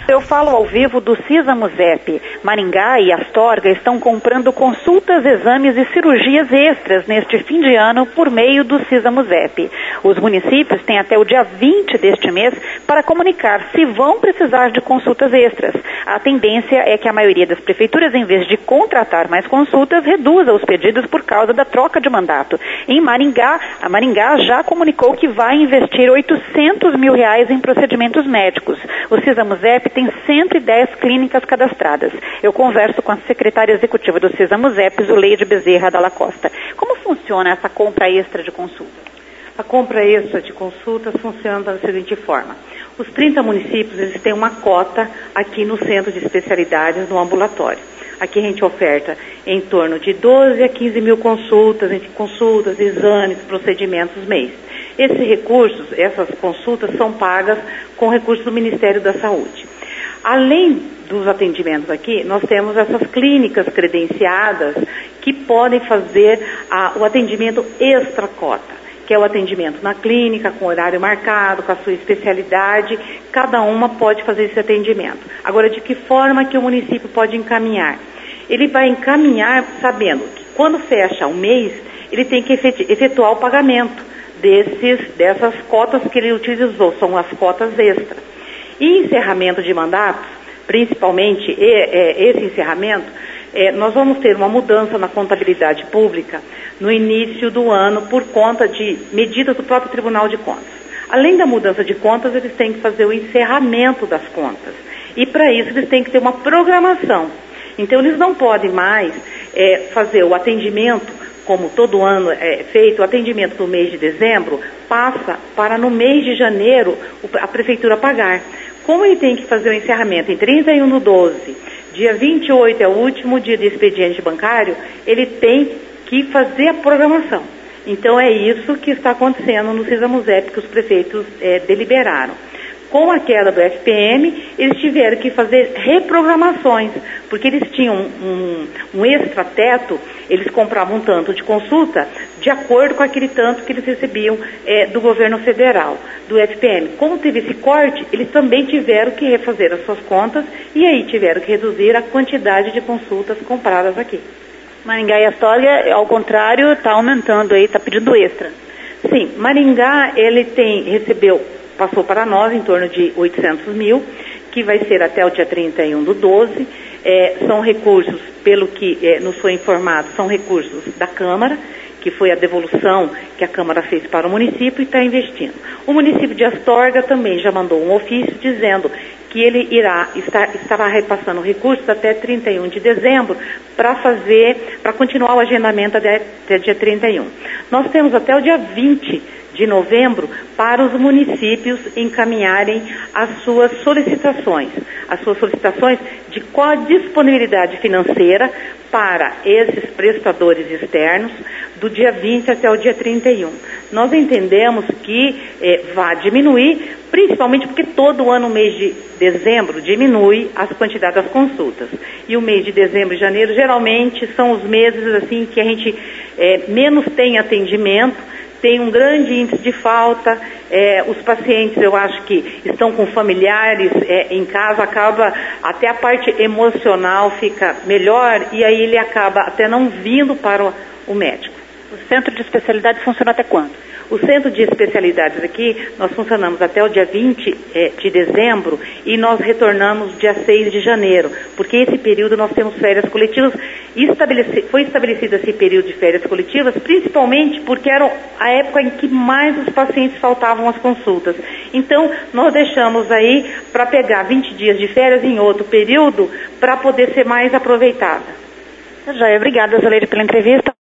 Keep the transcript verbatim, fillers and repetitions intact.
Eu falo ao vivo do CISA-MUSEP. Maringá e Astorga estão comprando consultas, exames e cirurgias extras neste fim de ano por meio do CISA-MUSEP. Os municípios têm até o dia vinte deste mês para comunicar se vão precisar de consultas extras. A tendência é que a maioria das prefeituras, em vez de contratar mais consultas, reduza os pedidos por causa da troca de mandato. Em Maringá, a Maringá já comunicou que vai investir oitocentos mil reais em procedimentos médicos. O CISA-MUSEP tem cento e dez clínicas cadastradas. Eu converso com a secretária executiva do CISA-MUSEP, Zuleide Bezerra Dalla Costa. Como funciona essa compra extra de consulta? A compra extra de consultas funciona da seguinte forma. Os trinta municípios, eles têm uma cota aqui no centro de especialidades, no ambulatório. Aqui a gente oferta em torno de doze a quinze mil consultas, entre consultas, exames, procedimentos mês. Esses recursos, essas consultas são pagas com recursos do Ministério da Saúde. Além dos atendimentos aqui, nós temos essas clínicas credenciadas que podem fazer a, o atendimento extra-cota, que é o atendimento na clínica, com horário marcado, com a sua especialidade. Cada uma pode fazer esse atendimento. Agora, de que forma que o município pode encaminhar? Ele vai encaminhar sabendo que quando fecha o mês, ele tem que efetuar o pagamento desses, dessas cotas que ele utilizou, são as cotas extras. E encerramento de mandatos, principalmente e, é, esse encerramento, é, nós vamos ter uma mudança na contabilidade pública no início do ano por conta de medidas do próprio Tribunal de Contas. Além da mudança de contas, eles têm que fazer o encerramento das contas. E para isso eles têm que ter uma programação. Então eles não podem mais é, fazer o atendimento, como todo ano é feito, o atendimento do mês de dezembro passa para no mês de janeiro a prefeitura pagar. Como ele tem que fazer o encerramento em trinta e um do doze, dia vinte e oito é o último dia de expediente bancário, ele tem que fazer a programação. Então é isso que está acontecendo no CISA-MUSEP, que os prefeitos é, deliberaram. Com a queda do F P M, eles tiveram que fazer reprogramações, porque eles tinham um, um extra-teto, eles compravam um tanto de consulta de acordo com aquele tanto que eles recebiam é, do governo federal, do F P M. Como teve esse corte, eles também tiveram que refazer as suas contas e aí tiveram que reduzir a quantidade de consultas compradas aqui. Maringá e Astorga, ao contrário, está aumentando aí, está pedindo extra. Sim, Maringá, ele tem, recebeu, passou para nós em torno de oitocentos mil, que vai ser até o dia trinta e um do doze. É, são recursos, pelo que é, nos foi informado, são recursos da Câmara, que foi a devolução que a Câmara fez para o município e está investindo. O município de Astorga também já mandou um ofício dizendo que ele irá, está, estará repassando recursos até trinta e um de dezembro para fazer, para continuar o agendamento até, até dia trinta e um. Nós temos até o dia vinte de novembro para os municípios encaminharem as suas solicitações, as suas solicitações de qual a disponibilidade financeira para esses prestadores externos do dia vinte até o dia trinta e um. Nós entendemos que eh, vai diminuir, principalmente porque todo ano, o mês de dezembro, diminui as quantidades das consultas. E o mês de dezembro e janeiro, geralmente, são os meses assim que a gente eh, menos tem atendimento, tem um grande índice de falta, é, os pacientes, eu acho que estão com familiares é, em casa, acaba, até a parte emocional fica melhor e aí ele acaba até não vindo para o, o médico. O centro de especialidade funciona até quando? O centro de especialidades aqui, nós funcionamos até o dia vinte é, de dezembro e nós retornamos dia seis de janeiro, porque esse período nós temos férias coletivas. Estabeleci, foi estabelecido esse período de férias coletivas, principalmente porque era a época em que mais os pacientes faltavam às consultas. Então, nós deixamos aí para pegar vinte dias de férias em outro período para poder ser mais aproveitada. Já, obrigada, Zuleide, pela entrevista.